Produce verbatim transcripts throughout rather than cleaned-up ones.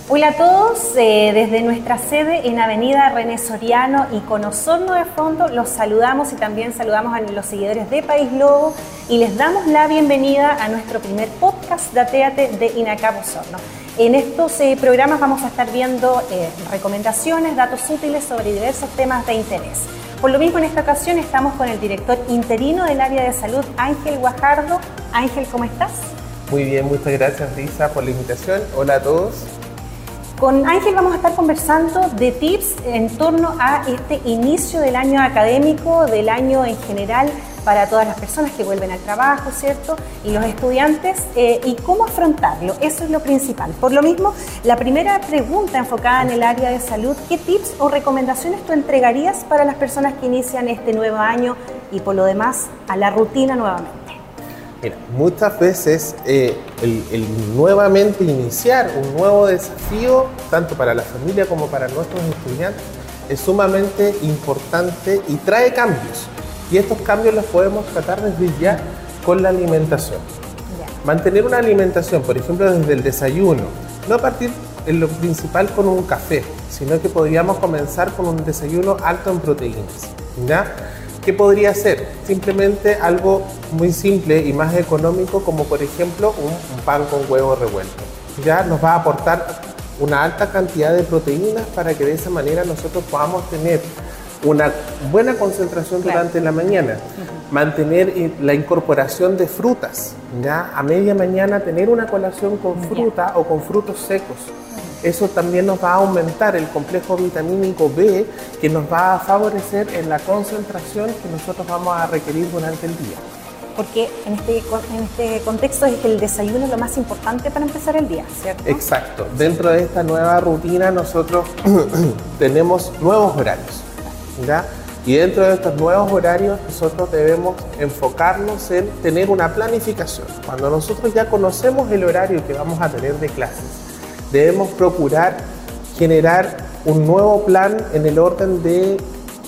Hola a todos, eh, desde nuestra sede en Avenida René Soriano y con Osorno de fondo los saludamos y también saludamos a los seguidores de País Lobo y les damos la bienvenida a nuestro primer podcast Datéate de INACAP Osorno. En estos eh, programas vamos a estar viendo eh, recomendaciones, datos útiles sobre diversos temas de interés. Por lo mismo, en esta ocasión estamos con el director interino del área de salud, Ángel Guajardo. Ángel, ¿cómo estás? Muy bien, muchas gracias Lisa por la invitación. Hola a todos. Con Ángel vamos a estar conversando de tips en torno a este inicio del año académico, del año en general para todas las personas que vuelven al trabajo, ¿cierto? Y los estudiantes, eh, y cómo afrontarlo, eso es lo principal. Por lo mismo, la primera pregunta enfocada en el área de salud, ¿qué tips o recomendaciones tú entregarías para las personas que inician este nuevo año y por lo demás a la rutina nuevamente? Mira, muchas veces eh, el, el nuevamente iniciar un nuevo desafío, tanto para la familia como para nuestros estudiantes, es sumamente importante y trae cambios. Y estos cambios los podemos tratar desde ya con la alimentación. Yeah. Mantener una alimentación, por ejemplo, desde el desayuno, no partir en lo principal con un café, sino que podríamos comenzar con un desayuno alto en proteínas, ¿ya? ¿Qué podría ser? Simplemente algo muy simple y más económico, como por ejemplo un, un pan con huevo revuelto. Ya nos va a aportar una alta cantidad de proteínas para que de esa manera nosotros podamos tener una buena concentración durante claro. la mañana. Uh-huh. Mantener la incorporación de frutas. Ya a media mañana tener una colación con fruta yeah. o con frutos secos. Eso también nos va a aumentar el complejo vitamínico B, que nos va a favorecer en la concentración que nosotros vamos a requerir durante el día. Porque en este, en este contexto es que el desayuno es lo más importante para empezar el día, ¿cierto? Exacto. Dentro de esta nueva rutina nosotros tenemos nuevos horarios, ¿ya? Y dentro de estos nuevos horarios nosotros debemos enfocarnos en tener una planificación. Cuando nosotros ya conocemos el horario que vamos a tener de clases, debemos procurar generar un nuevo plan en el orden de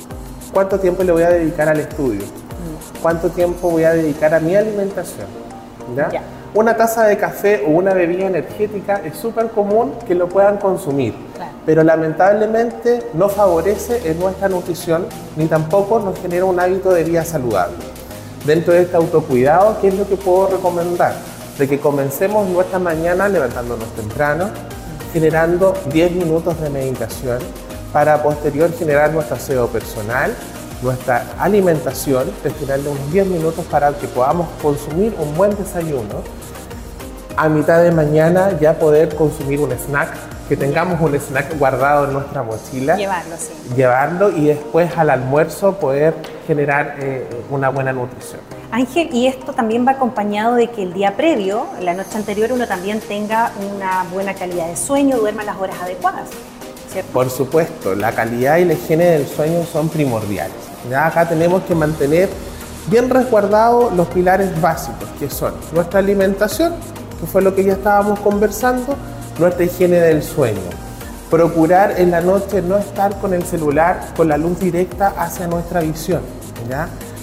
cuánto tiempo le voy a dedicar al estudio, cuánto tiempo voy a dedicar a mi alimentación. ¿Ya? Ya. Una taza de café o una bebida energética es súper común que lo puedan consumir, claro. pero lamentablemente no favorece en nuestra nutrición ni tampoco nos genera un hábito de vida saludable. Dentro de este autocuidado, ¿qué es lo que puedo recomendar? De que comencemos nuestra mañana levantándonos temprano, generando diez minutos de meditación para posterior generar nuestro aseo personal, nuestra alimentación, destinarle unos diez minutos para que podamos consumir un buen desayuno. A mitad de mañana ya poder consumir un snack, que tengamos un snack guardado en nuestra mochila. Llevarlo, sí. Llevarlo y después al almuerzo poder generar eh, una buena nutrición. Ángel, y esto también va acompañado de que el día previo, la noche anterior, uno también tenga una buena calidad de sueño, duerma las horas adecuadas, ¿cierto? Por supuesto, la calidad y la higiene del sueño son primordiales. Ya acá tenemos que mantener bien resguardados los pilares básicos, que son nuestra alimentación, que fue lo que ya estábamos conversando, nuestra higiene del sueño. Procurar en la noche no estar con el celular, con la luz directa hacia nuestra visión, ¿ya?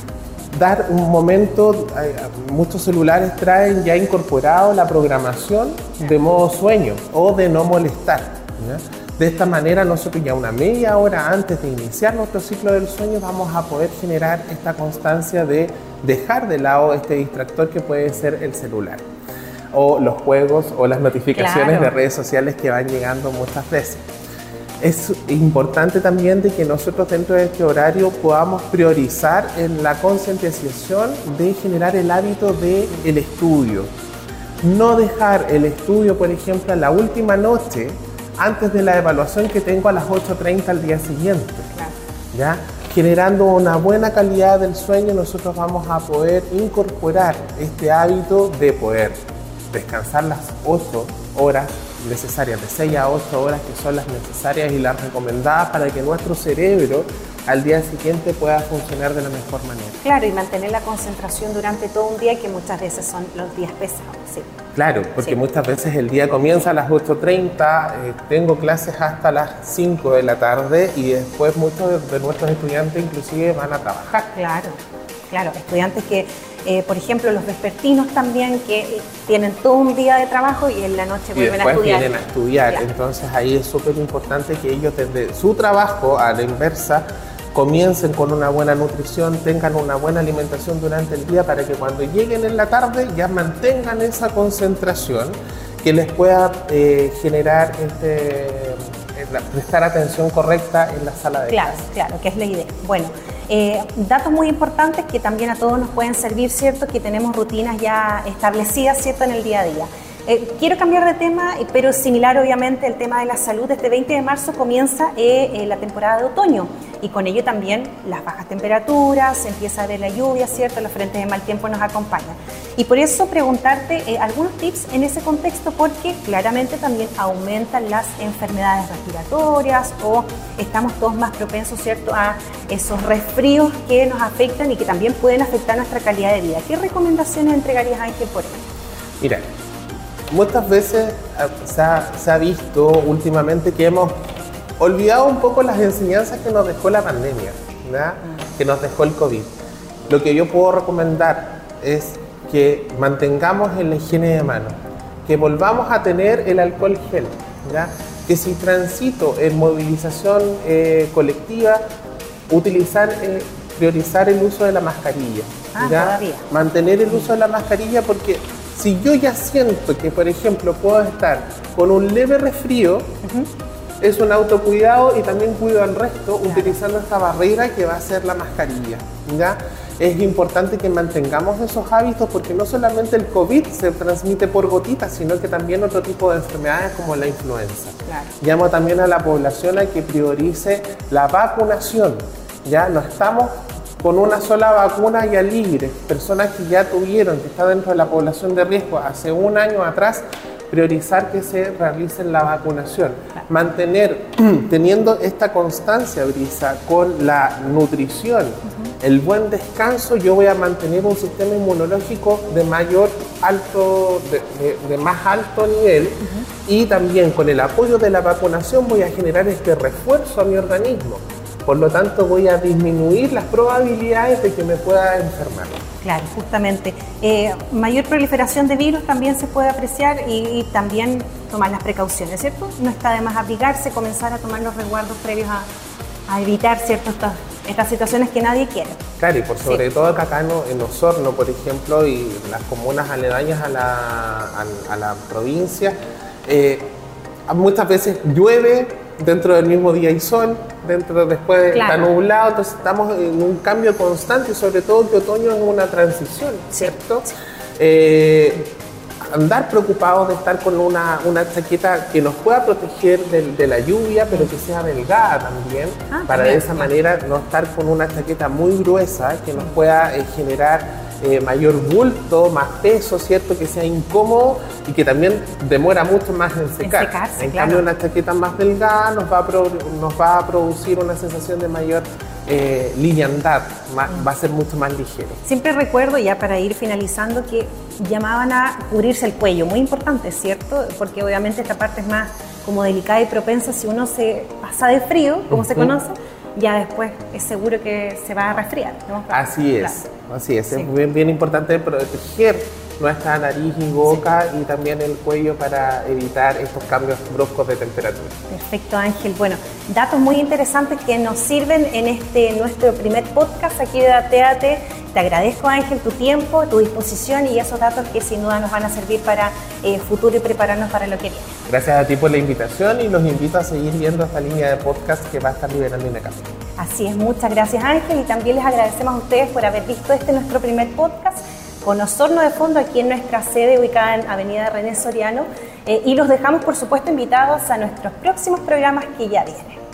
Dar un momento, muchos celulares traen ya incorporado la programación de modo sueño o de no molestar, ¿ya? De esta manera nosotros ya una media hora antes de iniciar nuestro ciclo del sueño vamos a poder generar esta constancia de dejar de lado este distractor que puede ser el celular o los juegos o las notificaciones claro. de redes sociales que van llegando muchas veces. Es importante también de que nosotros dentro de este horario podamos priorizar en la concientización de generar el hábito del estudio. No dejar el estudio, por ejemplo, a la última noche antes de la evaluación que tengo a las ocho treinta al día siguiente. Claro. ¿Ya? Generando una buena calidad del sueño, nosotros vamos a poder incorporar este hábito de poder descansar las ocho horas necesarias, de seis a ocho horas que son las necesarias y las recomendadas para que nuestro cerebro al día siguiente pueda funcionar de la mejor manera. Claro, y mantener la concentración durante todo un día, que muchas veces son los días pesados. Sí. Claro, porque sí. muchas veces el día comienza a las ocho treinta, eh, tengo clases hasta las cinco de la tarde y después muchos de, de nuestros estudiantes inclusive van a trabajar. Claro, claro, estudiantes que Eh, por ejemplo, los vespertinos también, que tienen todo un día de trabajo y en la noche vuelven a estudiar. Y después vienen a estudiar. Claro. Entonces ahí es súper importante que ellos desde su trabajo a la inversa comiencen con una buena nutrición, tengan una buena alimentación durante el día para que cuando lleguen en la tarde ya mantengan esa concentración que les pueda eh, generar este, prestar atención correcta en la sala de claro, clase. Claro, que es la idea. Bueno, eh, datos muy importantes que también a todos nos pueden servir, ¿cierto? Que tenemos rutinas ya establecidas, ¿cierto? En el día a día. Eh, quiero cambiar de tema, pero similar obviamente el tema de la salud. Este veinte de marzo comienza eh, eh, la temporada de otoño y con ello también las bajas temperaturas, se empieza a ver la lluvia, ¿cierto? Los frentes de mal tiempo nos acompañan. Y por eso preguntarte eh, algunos tips en ese contexto, porque claramente también aumentan las enfermedades respiratorias o estamos todos más propensos, ¿cierto?, a esos resfríos que nos afectan y que también pueden afectar nuestra calidad de vida. ¿Qué recomendaciones entregarías, Ángel, por ello? Mira, muchas veces se ha, se ha visto últimamente que hemos olvidado un poco las enseñanzas que nos dejó la pandemia, ¿verdad? Que nos dejó el COVID. Lo que yo puedo recomendar es que mantengamos en la higiene de manos, que volvamos a tener el alcohol gel, ¿ya? Que si transito en movilización eh, colectiva, utilizar, eh, priorizar el uso de la mascarilla, ah, ¿ya? Todavía. Mantener el uso de la mascarilla porque si yo ya siento que, por ejemplo, puedo estar con un leve resfrío, uh-huh. es un autocuidado y también cuido al resto, claro, utilizando esta barrera que va a ser la mascarilla, ¿ya? Es importante que mantengamos esos hábitos porque no solamente el COVID se transmite por gotitas, sino que también otro tipo de enfermedades como la influenza. Claro. Llamo también a la población a que priorice la vacunación, ¿ya? No estamos con una sola vacuna ya libre. Personas que ya tuvieron, que está dentro de la población de riesgo hace un año atrás, priorizar que se realice la vacunación. Claro. Mantener, teniendo esta constancia, Brisa, con la nutrición, uh-huh. el buen descanso, yo voy a mantener un sistema inmunológico de mayor alto, de, de, de más alto nivel, uh-huh. y también con el apoyo de la vacunación voy a generar este refuerzo a mi organismo. Por lo tanto, voy a disminuir las probabilidades de que me pueda enfermar. Claro, justamente. Eh, mayor proliferación de virus también se puede apreciar y, y también tomar las precauciones, ¿cierto? No está de más aplicarse, comenzar a tomar los resguardos previos a, a evitar, ¿cierto?, estas, estas situaciones que nadie quiere. Claro, y por sobre sí. todo acá, acá en Osorno, por ejemplo, y las comunas aledañas a la, a, a la provincia, eh, muchas veces llueve, dentro del mismo día hay sol, dentro después claro. está nublado, entonces estamos en un cambio constante y sobre todo que otoño es una transición, ¿cierto? Sí. Eh, andar preocupados de estar con una, una chaqueta que nos pueda proteger de, de la lluvia, pero que sea delgada también, ah, para también. de esa manera no estar con una chaqueta muy gruesa que nos pueda eh, generar Eh, mayor bulto, más peso, ¿cierto? Que sea incómodo y que también demora mucho más en secar. En, secarse, en claro. cambio, una chaqueta más delgada nos va a, pro, nos va a producir una sensación de mayor eh, liviandad, más, mm. va a ser mucho más ligero. Siempre recuerdo, ya para ir finalizando, que llamaban a cubrirse el cuello, muy importante, ¿cierto? Porque obviamente esta parte es más como delicada y propensa si uno se pasa de frío, como uh-huh. se conoce, ya después es seguro que se va a resfriar, ¿no? Así es, claro. así es. Sí. Es bien, bien importante proteger nuestra nariz y boca sí. y también el cuello para evitar estos cambios bruscos de temperatura. Perfecto, Ángel. Bueno, datos muy interesantes que nos sirven en este nuestro primer podcast aquí de Datéate. Te agradezco, Ángel, tu tiempo, tu disposición y esos datos que sin duda nos van a servir para eh, futuro y prepararnos para lo que viene. Gracias a ti por la invitación y los invito a seguir viendo esta línea de podcast que va a estar liberando INACAP. Así es, muchas gracias, Ángel, y también les agradecemos a ustedes por haber visto este nuestro primer podcast con Osorno de fondo aquí en nuestra sede ubicada en Avenida René Soriano, eh, y los dejamos, por supuesto, invitados a nuestros próximos programas que ya vienen.